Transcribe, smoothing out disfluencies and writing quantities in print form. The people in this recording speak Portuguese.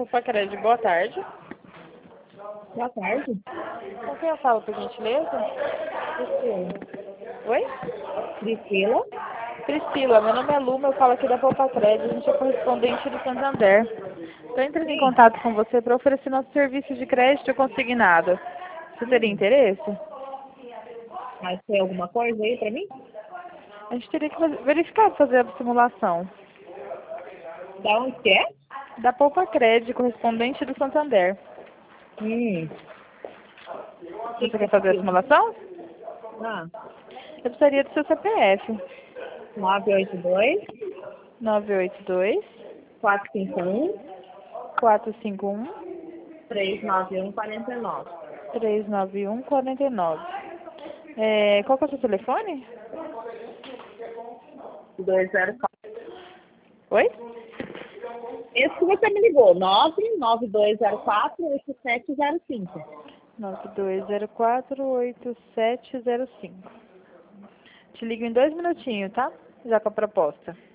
Pulpacred, boa tarde. Boa tarde. Com quem eu falo, por gentileza? Priscila. Oi? Priscila? Priscila, meu nome é Luma, eu falo aqui da Pulpacred, a gente é correspondente do Santander. Estou entrando em Sim. contato com você para oferecer nosso serviço de crédito consignado. Você teria interesse? Mas tem alguma coisa aí pra mim? A gente teria que verificar, fazer a simulação. Da onde que é? Da Pulpacred, correspondente do Santander. Hum. Você quer fazer a simulação? Ah, Eu precisaria do seu CPF. 982 982 451 451 391 49. 391 49. Qual que é o seu telefone? 204. Oi? Esse que você me ligou, 99204-8705. 92048705. Te ligo em 2 minutinhos, tá? Já com a proposta.